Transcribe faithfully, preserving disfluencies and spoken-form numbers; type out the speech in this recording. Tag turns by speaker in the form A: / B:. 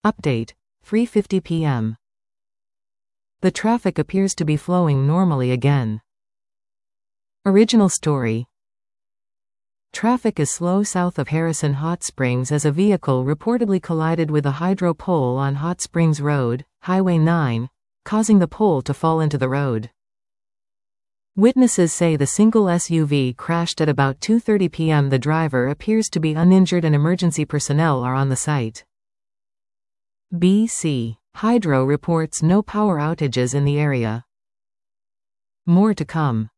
A: Update: three fifty p m The traffic appears to be flowing normally again. Original story. Traffic is slow south of Harrison Hot Springs as a vehicle reportedly collided with a hydro pole on Hot Springs Road, Highway nine, causing the pole to fall into the road. Witnesses say the single S U V crashed at about two thirty p m The driver appears to be uninjured and emergency personnel are on the site. B C Hydro reports no power outages in the area. More to come.